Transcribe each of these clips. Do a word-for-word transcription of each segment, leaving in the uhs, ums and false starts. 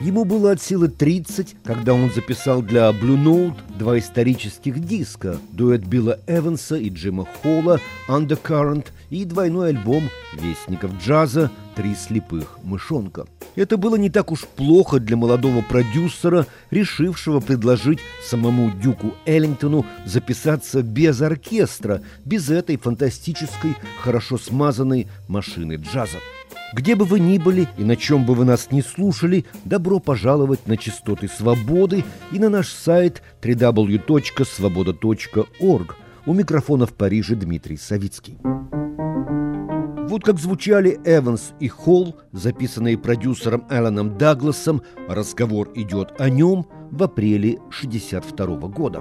Ему было от силы тридцать, когда он записал для Blue Note два исторических диска: дуэт Билла Эванса и Джима Холла «Undercurrent» и двойной альбом вестников джаза «Три слепых мышонка». Это было не так уж плохо для молодого продюсера, решившего предложить самому Дюку Эллингтону записаться без оркестра, без этой фантастической, хорошо смазанной машины джаза. Где бы вы ни были и на чем бы вы нас ни слушали, добро пожаловать на частоты свободы и на наш сайт дабл ю дабл ю дабл ю точка свобода точка орг. У микрофона в Париже Дмитрий Савицкий. Вот как звучали Эванс и Холл, записанные продюсером Элленом Дагласом. Разговор идет о нем в апреле шестьдесят второго года.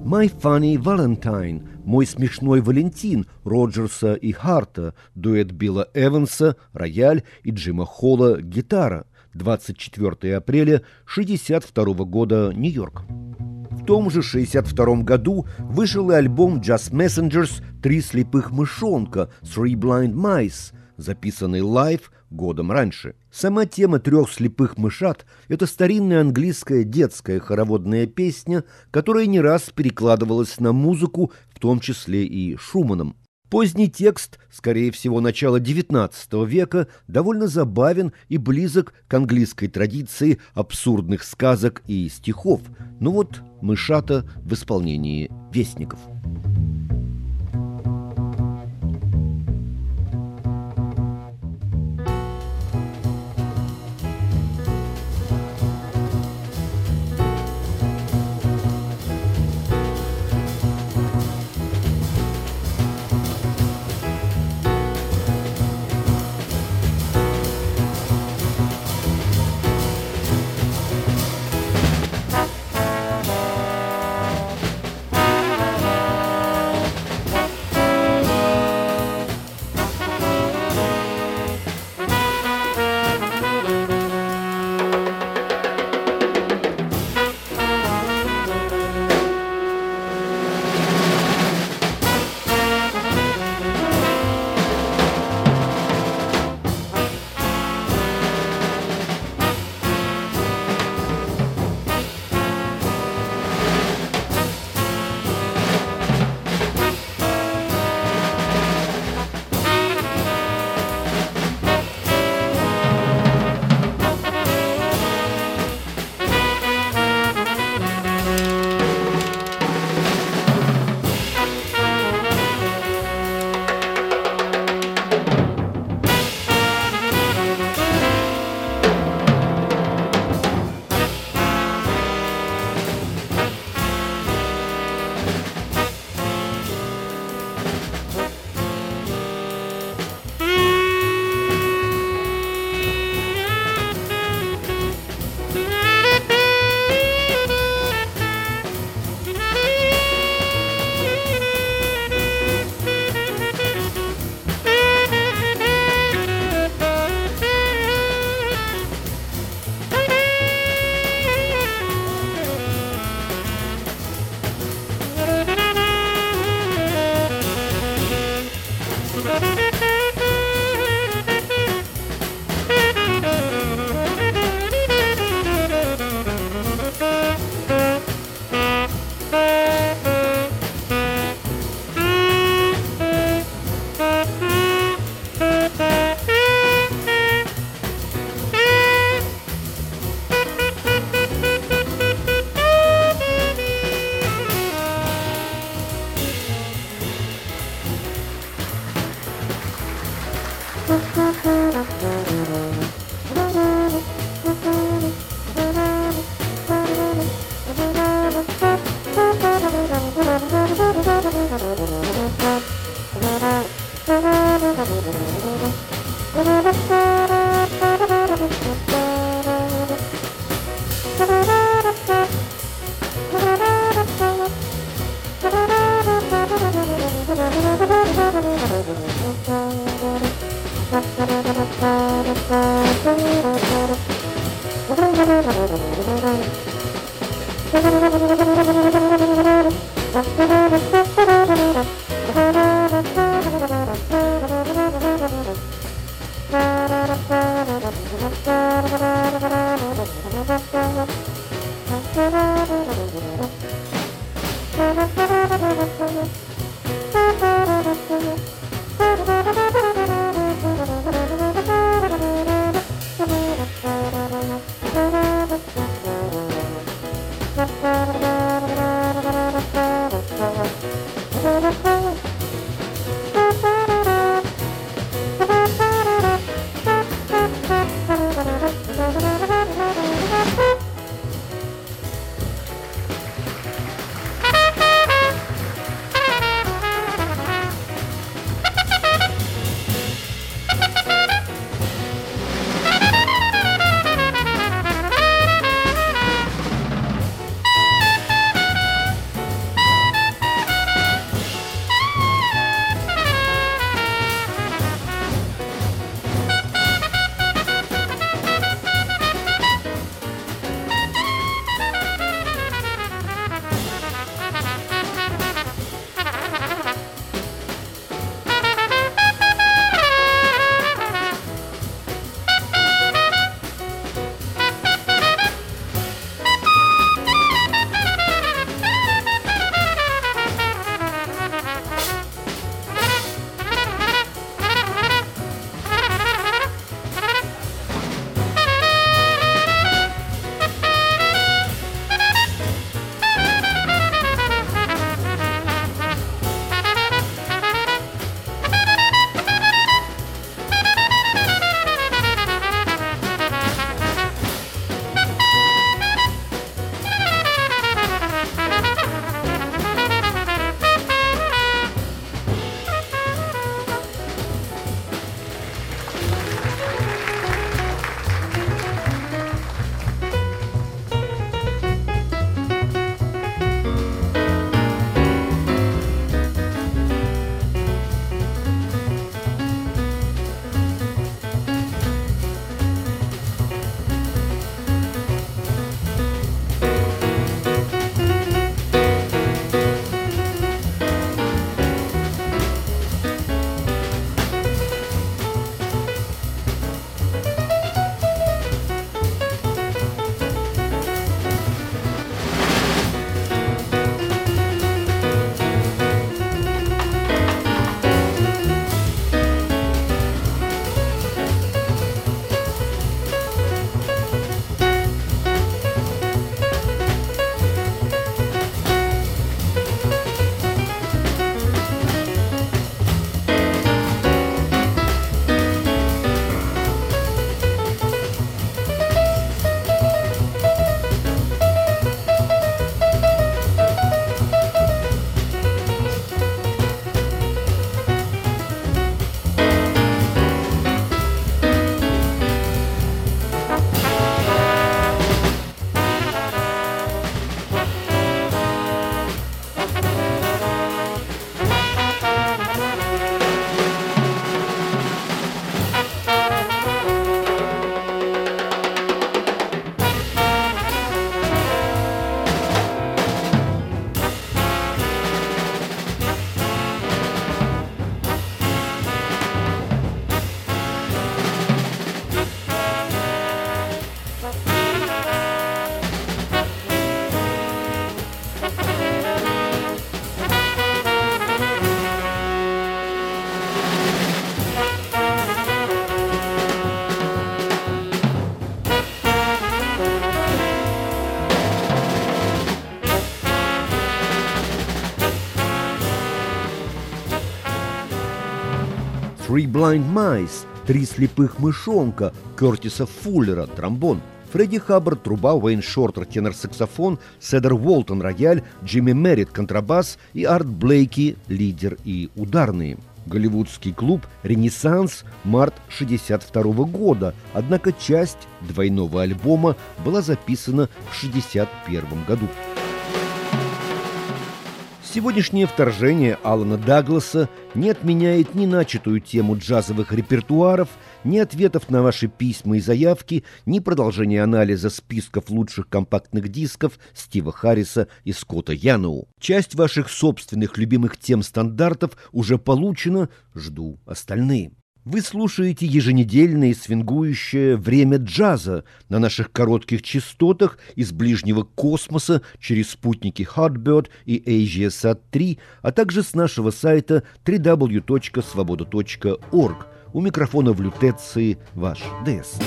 «My Funny Valentine» – «Мой смешной Валентин» Роджерса и Харта, дуэт Билла Эванса – рояль и Джима Холла – гитара. двадцать четвёртого апреля шестьдесят второго года, Нью-Йорк. В том же шестьдесят втором году вышел и альбом Jazz Messengers «Три слепых мышонка» «Three Blind Mice», записанный лайв годом раньше. Сама тема трех слепых мышат – это старинная английская детская хороводная песня, которая не раз перекладывалась на музыку, в том числе и Шуманом. Поздний текст, скорее всего, начала девятнадцатого века, довольно забавен и близок к английской традиции абсурдных сказок и стихов. Ну вот «Мышата» в исполнении Вестников. Three Blind Mice, «Три слепых мышонка» Кертиса Фуллера, тромбон, Фредди Хаббард, труба, Уэйн Шортер, тенор-саксофон, Седер Уолтон, рояль, Джимми Мерритт, контрабас и Арт Блейки, лидер и ударные. Голливудский клуб «Ренессанс», март шестьдесят второго года, однако часть двойного альбома была записана в шестьдесят первом году. Сегодняшнее вторжение Алана Дагласа не отменяет ни начатую тему джазовых репертуаров, ни ответов на ваши письма и заявки, ни продолжения анализа списков лучших компактных дисков Стива Харриса и Скотта Яноу. Часть ваших собственных любимых тем-стандартов уже получена, жду остальные. Вы слушаете еженедельное свингующее «Время джаза» на наших коротких частотах из ближнего космоса через спутники Hotbird и AsiaSat три, а также с нашего сайта дабл ю дабл ю дабл ю точка свобода точка орг. У микрофона в лютеции ваш ДЭС.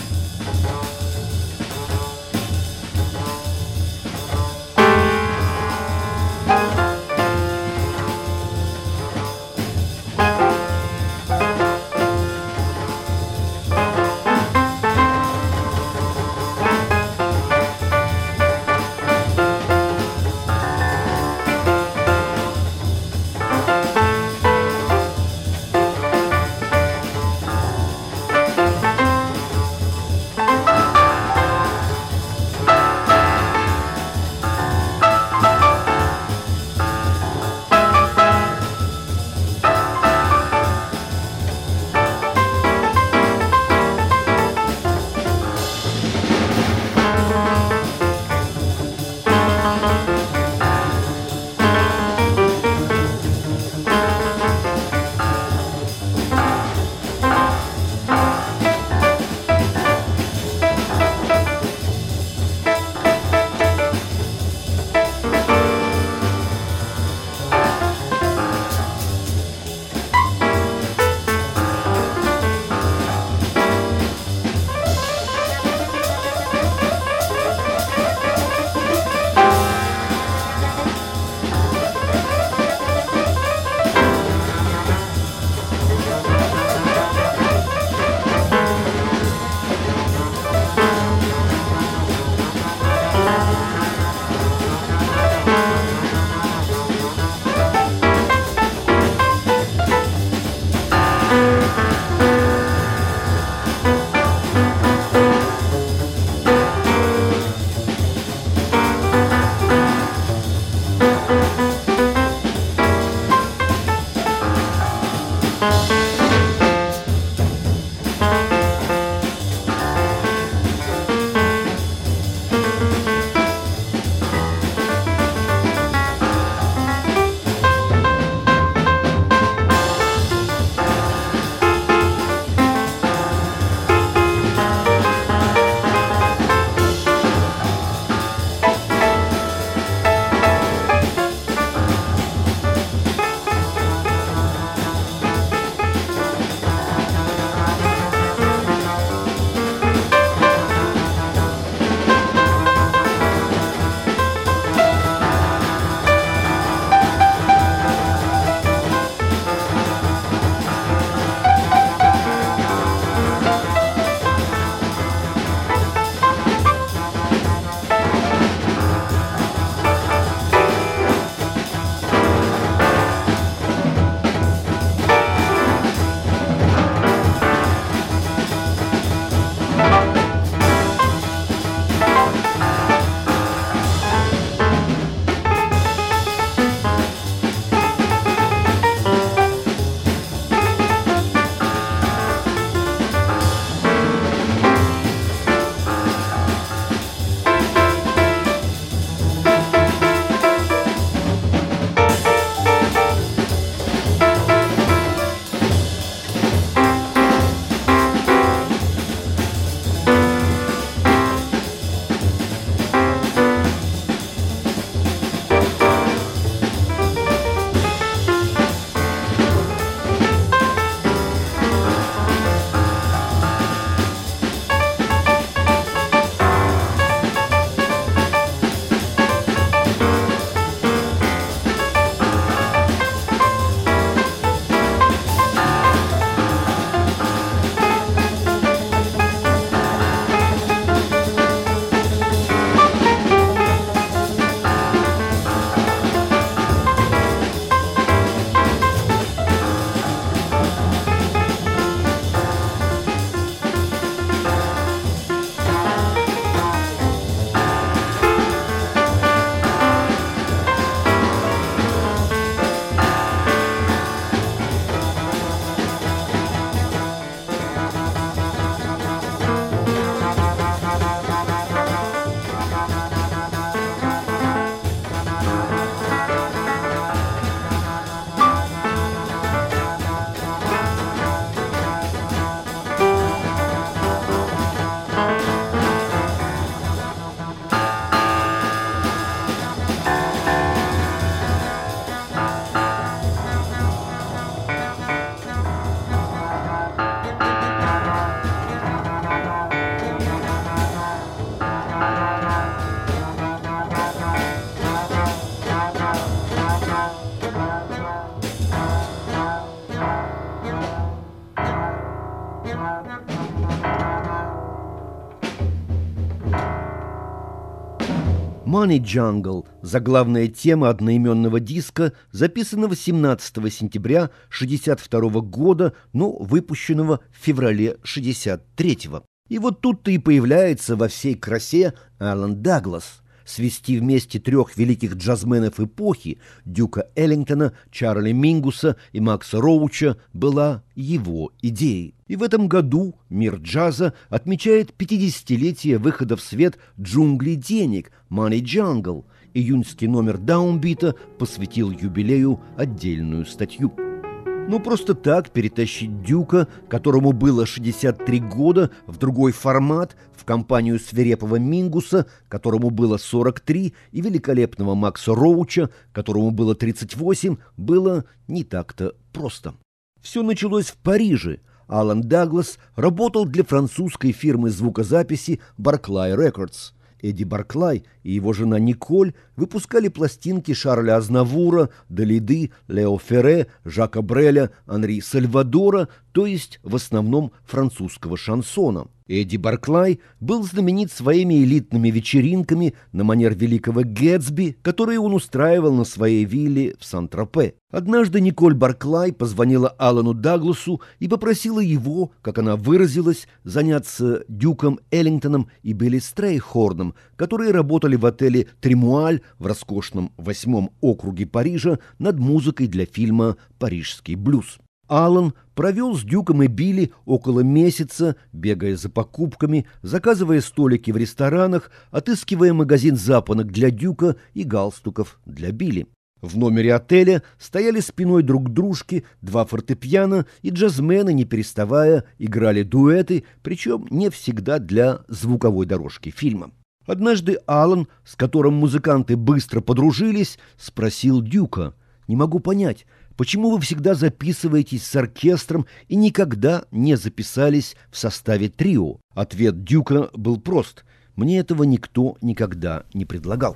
«Money Jungle» – заглавная тема одноименного диска, записанного семнадцатого сентября шестьдесят второго года, но выпущенного в феврале шестьдесят третьего. И вот тут-то и появляется во всей красе Алан Даглас. Свести вместе трех великих джазменов эпохи – Дюка Эллингтона, Чарли Мингуса и Макса Роуча – была его идеей. И в этом году мир джаза отмечает пятидесятилетие выхода в свет «Джунгли денег» – «Money Jungle». Июньский номер Даунбита посвятил юбилею отдельную статью. Ну, просто так перетащить Дюка, которому было шестьдесят три года, в другой формат, в компанию свирепого Мингуса, которому было сорок три, и великолепного Макса Роуча, которому было тридцать восемь, было не так-то просто. Все началось в Париже. Алан Даглас работал для французской фирмы звукозаписи Barclay Records. Эдди Барклай и его жена Николь выпускали пластинки Шарля Азнавура, Далиды, Лео Ферре, Жака Бреля, Анри Сальвадора, то есть в основном французского шансона. Эдди Барклай был знаменит своими элитными вечеринками на манер великого Гэтсби, которые он устраивал на своей вилле в Сан-Тропе. Однажды Николь Барклай позвонила Алану Дагласу и попросила его, как она выразилась, заняться Дюком Эллингтоном и Билли Стрейхорном, которые работали в отеле «Тремуаль» в роскошном восьмом округе Парижа над музыкой для фильма «Парижский блюз». Алан провел с Дюком и Билли около месяца, бегая за покупками, заказывая столики в ресторанах, отыскивая магазин запонок для Дюка и галстуков для Билли. В номере отеля стояли спиной друг к дружке два фортепиано, и джазмены, не переставая, играли дуэты, причем не всегда для звуковой дорожки фильма. Однажды Алан, с которым музыканты быстро подружились, спросил Дюка: «Не могу понять, почему вы всегда записываетесь с оркестром и никогда не записались в составе трио?» Ответ Дюка был прост: «Мне этого никто никогда не предлагал».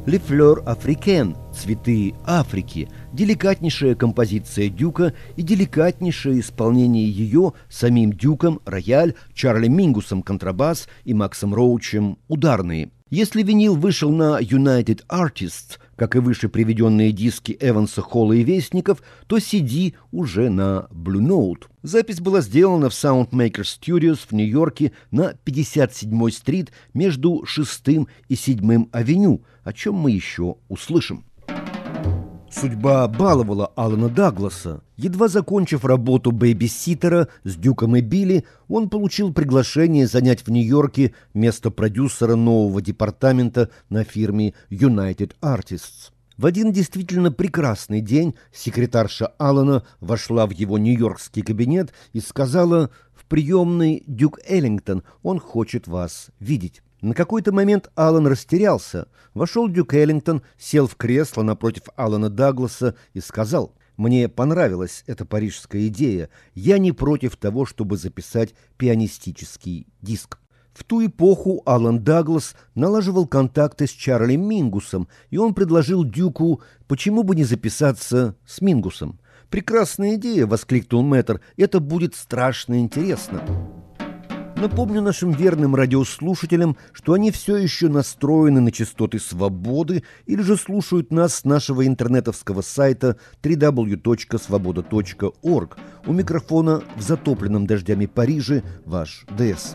«Les Fleurs Africaines» – «Цветы Африки», деликатнейшая композиция Дюка и деликатнейшее исполнение ее самим Дюком рояль, Чарли Мингусом контрабас и Максом Роучем ударные. Если винил вышел на United Artists, как и выше приведенные диски Эванса, Холла и Вестников, то си ди уже на Blue Note. Запись была сделана в Soundmaker Studios в Нью-Йорке на пятьдесят седьмой стрит между шестым и седьмым авеню, о чем мы еще услышим. Судьба баловала Алана Дагласа. Едва закончив работу бэйби-ситера с Дюком и Билли, он получил приглашение занять в Нью-Йорке место продюсера нового департамента на фирме United Artists. В один действительно прекрасный день секретарша Алана вошла в его нью-йоркский кабинет и сказала: «В приемной Дюк Эллингтон, он хочет вас видеть». На какой-то момент Алан растерялся. Вошел Дюк Эллингтон, сел в кресло напротив Алана Дагласа и сказал: «Мне понравилась эта парижская идея. Я не против того, чтобы записать пианистический диск». В ту эпоху Алан Даглас налаживал контакты с Чарли Мингусом, и он предложил Дюку, почему бы не записаться с Мингусом. «Прекрасная идея!» — воскликнул мэтр. «Это будет страшно интересно». Напомню нашим верным радиослушателям, что они все еще настроены на частоты свободы или же слушают нас с нашего интернетовского сайта дабл ю дабл ю дабл ю точка свобода точка орг. У микрофона в затопленном дождями Париже ваш ДС.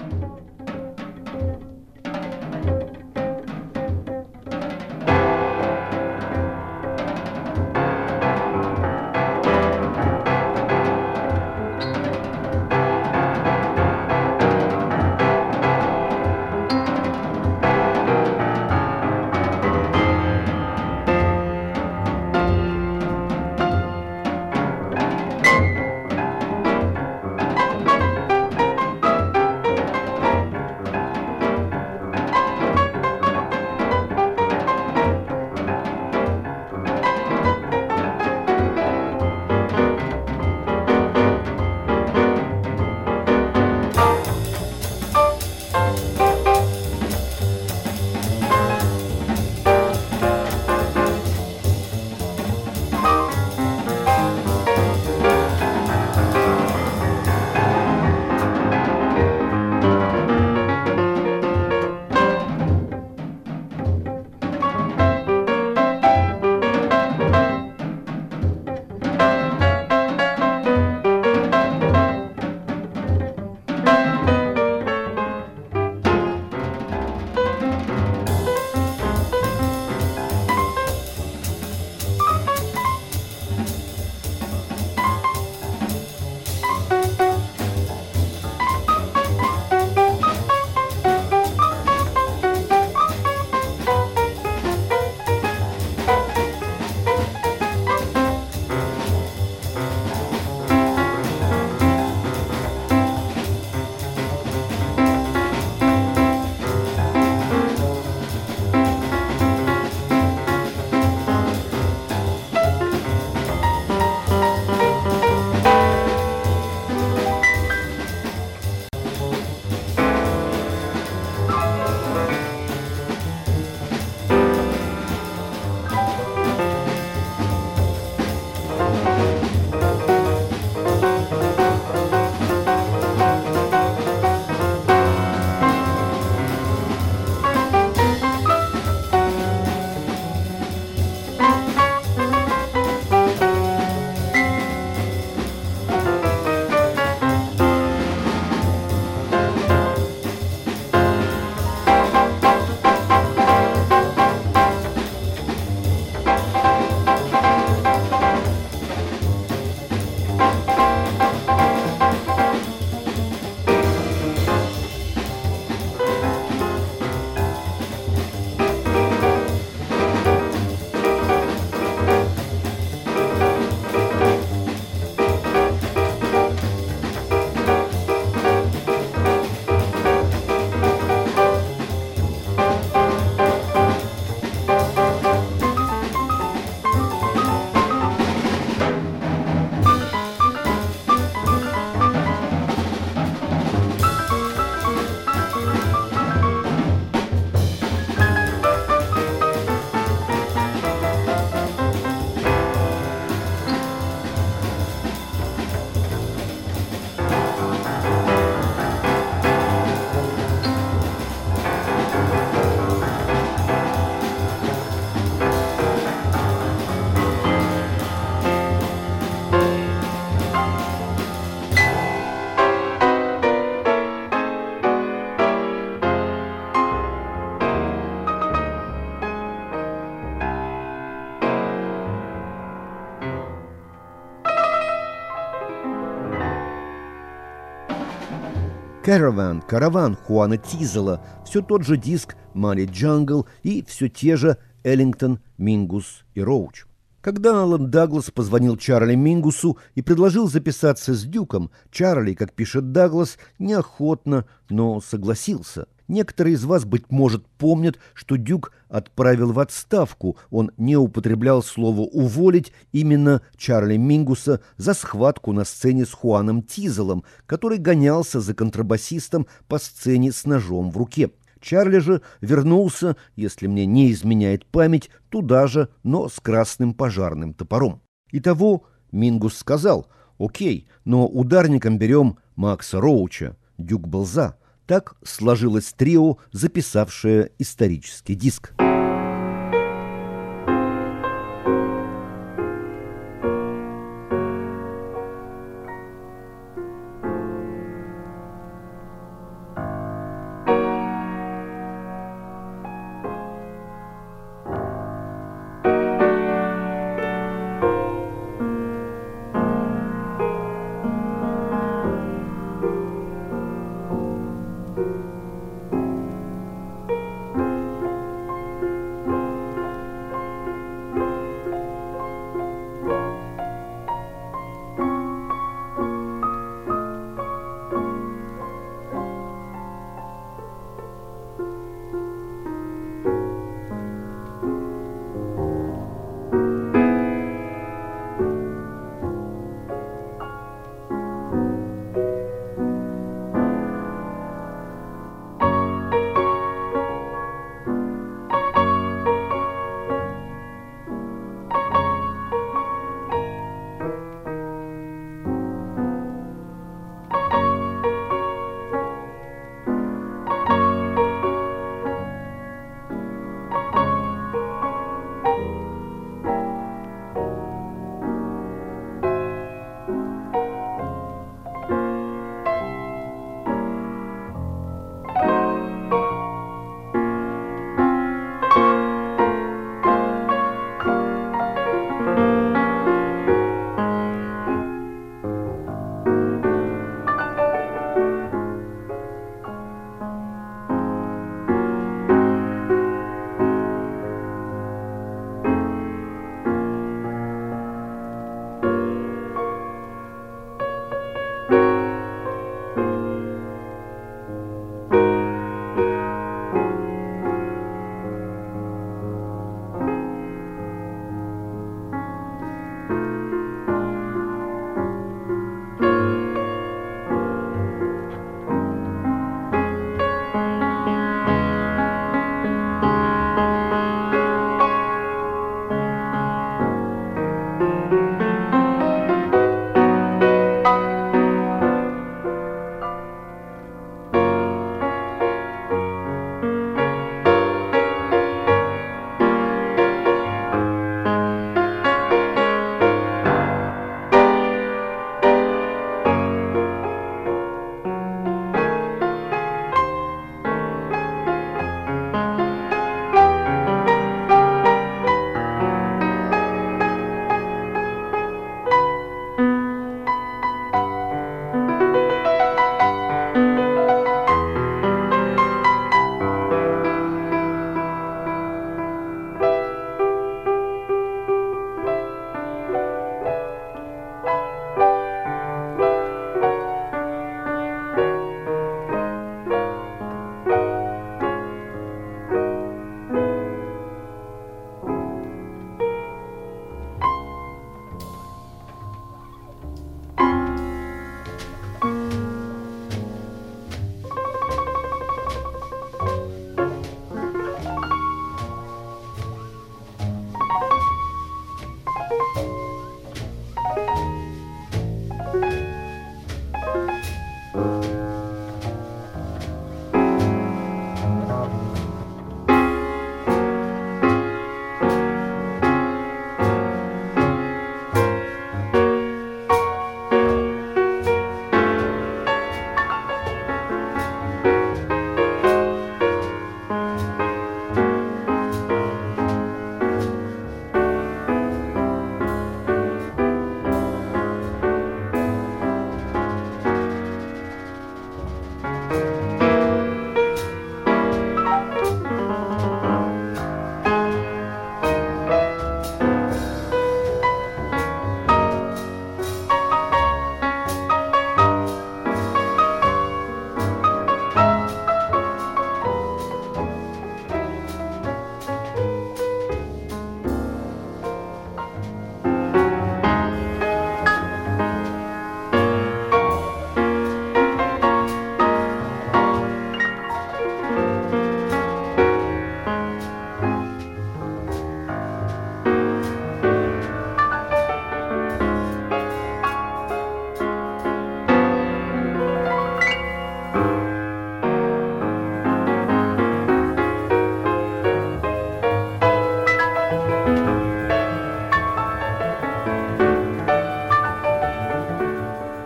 «Caravan», «Караван» Хуана Тизела, все тот же диск «Мали Джангл» и все те же «Эллингтон», «Мингус» и «Роуч». Когда Алан Даглас позвонил Чарли Мингусу и предложил записаться с Дюком, Чарли, как пишет Даглас, неохотно, но согласился. Некоторые из вас, быть может, помнят, что Дюк отправил в отставку. Он не употреблял слово «уволить» именно Чарли Мингуса за схватку на сцене с Хуаном Тизелом, который гонялся за контрабасистом по сцене с ножом в руке. Чарли же вернулся, если мне не изменяет память, туда же, но с красным пожарным топором. Итого Мингус сказал: «Окей, но ударником берем Макса Роуча». Дюк был за. Так сложилось трио, записавшее исторический диск.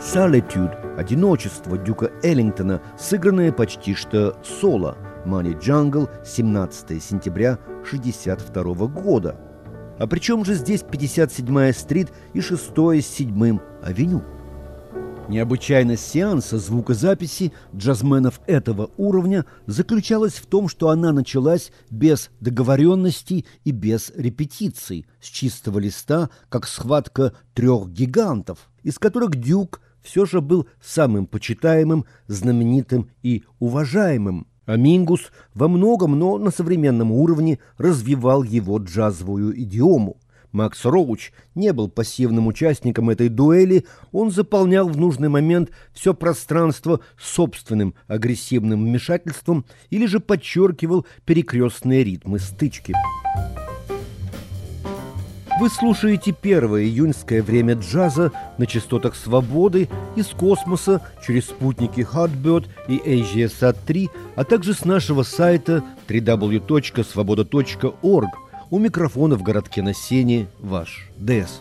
«Solitude» – «Одиночество» Дюка Эллингтона, сыгранное почти что соло. «Money Jungle», семнадцатое сентября шестьдесят второго года. А при чем же здесь пятьдесят седьмая стрит и шестое с седьмым авеню? Необычайность сеанса звукозаписи джазменов этого уровня заключалась в том, что она началась без договоренностей и без репетиций, с чистого листа, как схватка трех гигантов, из которых Дюк все же был самым почитаемым, знаменитым и уважаемым. А Мингус во многом, но на современном уровне развивал его джазовую идиому. Макс Роуч не был пассивным участником этой дуэли, он заполнял в нужный момент все пространство собственным агрессивным вмешательством или же подчеркивал перекрестные ритмы стычки. Вы слушаете первое июньское время джаза на частотах свободы из космоса через спутники Hotbird и AsiaSat три, а также с нашего сайта дабл ю дабл ю дабл ю точка свобода точка орг. У микрофона в городке на Сене ваш ДЭС.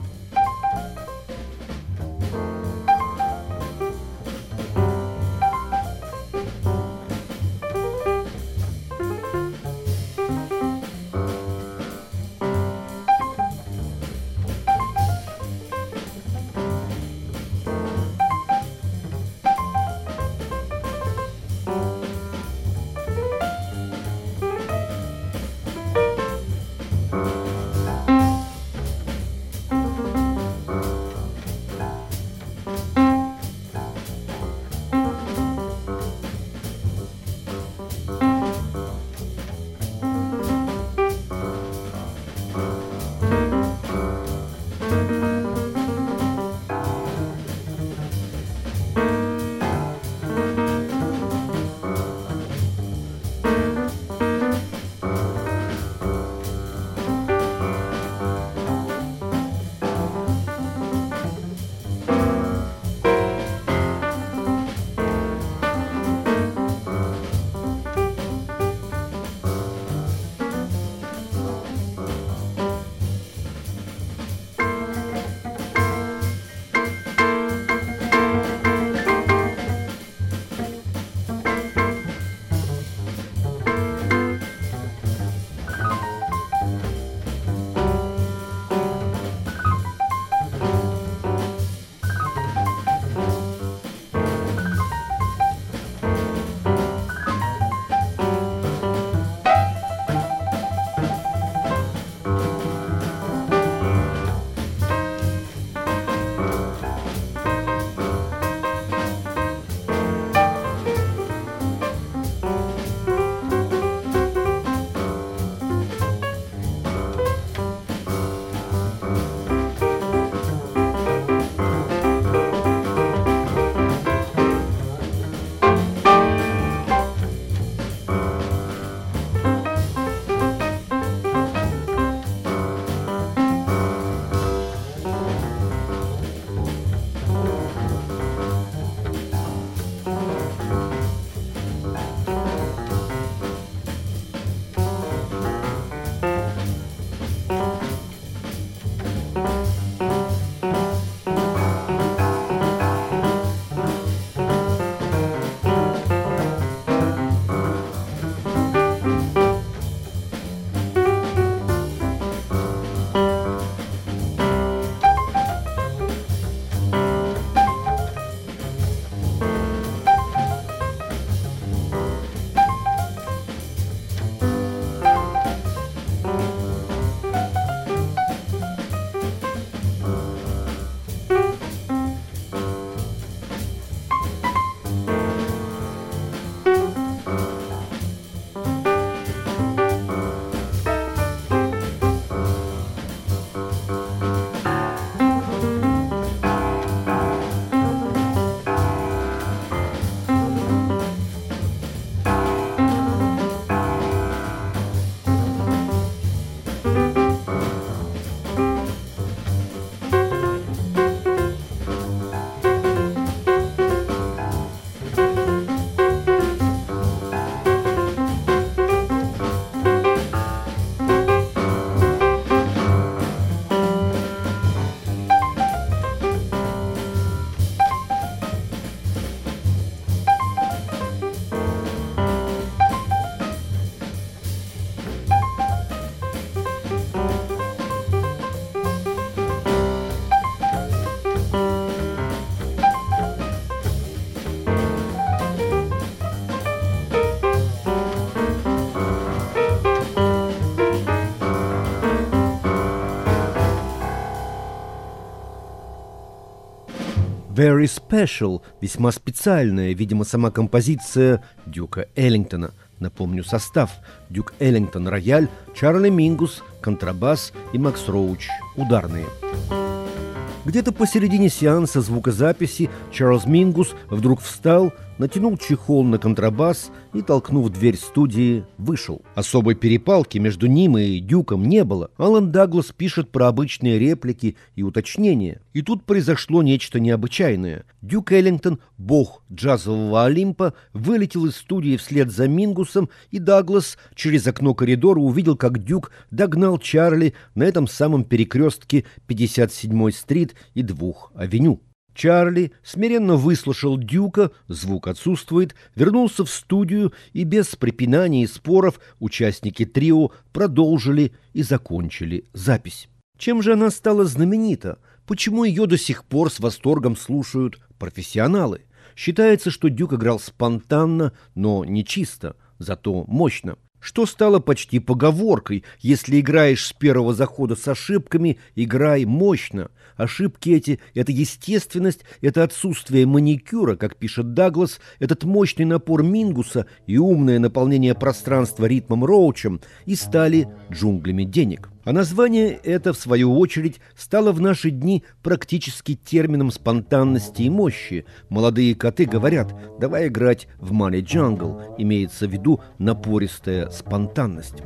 Very Special, весьма специальная, видимо, сама композиция Дюка Эллингтона. Напомню состав: Дюк Эллингтон – рояль, Чарли Мингус – контрабас и Макс Роуч – ударные. Где-то посередине сеанса звукозаписи Чарльз Мингус вдруг встал, натянул чехол на контрабас и, толкнув дверь студии, вышел. Особой перепалки между ним и Дюком не было. Алан Даглас пишет про обычные реплики и уточнения. И тут произошло нечто необычайное. Дюк Эллингтон, бог джазового Олимпа, вылетел из студии вслед за Мингусом, и Даглас через окно коридора увидел, как Дюк догнал Чарли на этом самом перекрестке пятьдесят седьмой стрит и двух авеню. Чарли смиренно выслушал Дюка, звук отсутствует, вернулся в студию, и без препинаний и споров участники трио продолжили и закончили запись. Чем же она стала знаменита? Почему ее до сих пор с восторгом слушают профессионалы? Считается, что Дюк играл спонтанно, но не чисто, зато мощно. Что стало почти поговоркой: если играешь с первого захода с ошибками, играй мощно. Ошибки эти – это естественность, это отсутствие маникюра, как пишет Даглас, этот мощный напор Мингуса и умное наполнение пространства ритмом Роучем и стали джунглями денег. А название это, в свою очередь, стало в наши дни практически термином спонтанности и мощи. Молодые коты говорят: давай играть в Money Jungle, имеется в виду напористая спонтанность.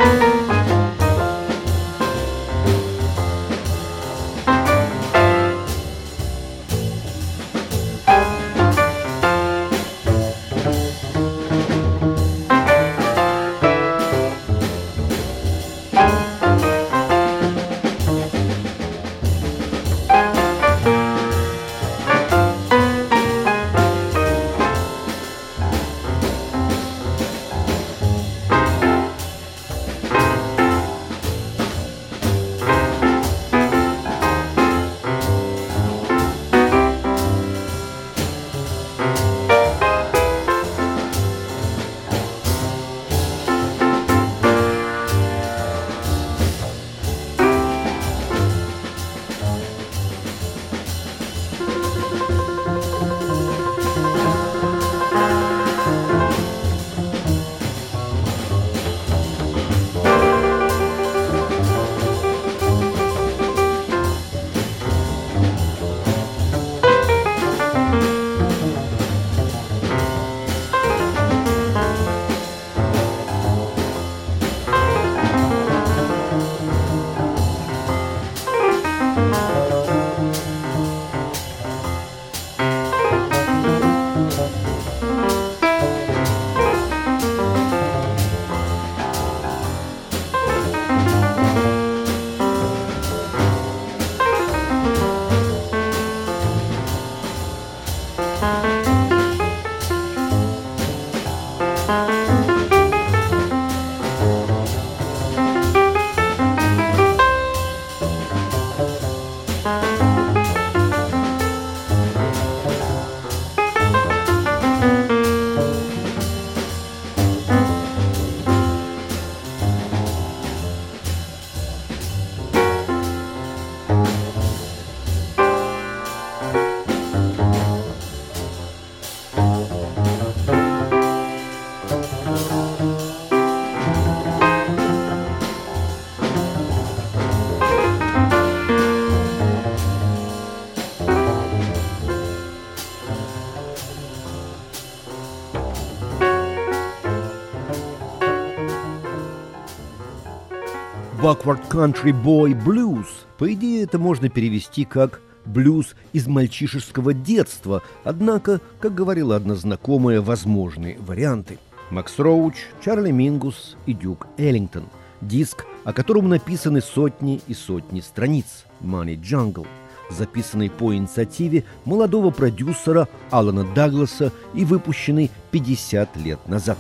Backward Country Boy Blues. По идее, это можно перевести как «блюз из мальчишеского детства», однако, как говорила одна знакомая, возможные варианты. Макс Роуч, Чарли Мингус и Дюк Эллингтон. Диск, о котором написаны сотни и сотни страниц. Money Jungle, записанный по инициативе молодого продюсера Алана Дагласа и выпущенный пятьдесят лет назад.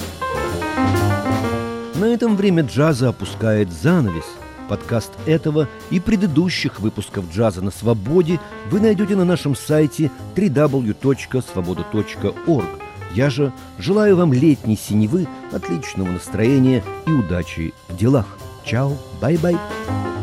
На этом время джаза опускает занавес. Подкаст этого и предыдущих выпусков «Джаза на свободе» вы найдете на нашем сайте дабл ю дабл ю дабл ю точка свобода точка орг. Я же желаю вам летней синевы, отличного настроения и удачи в делах. Чао, бай-бай.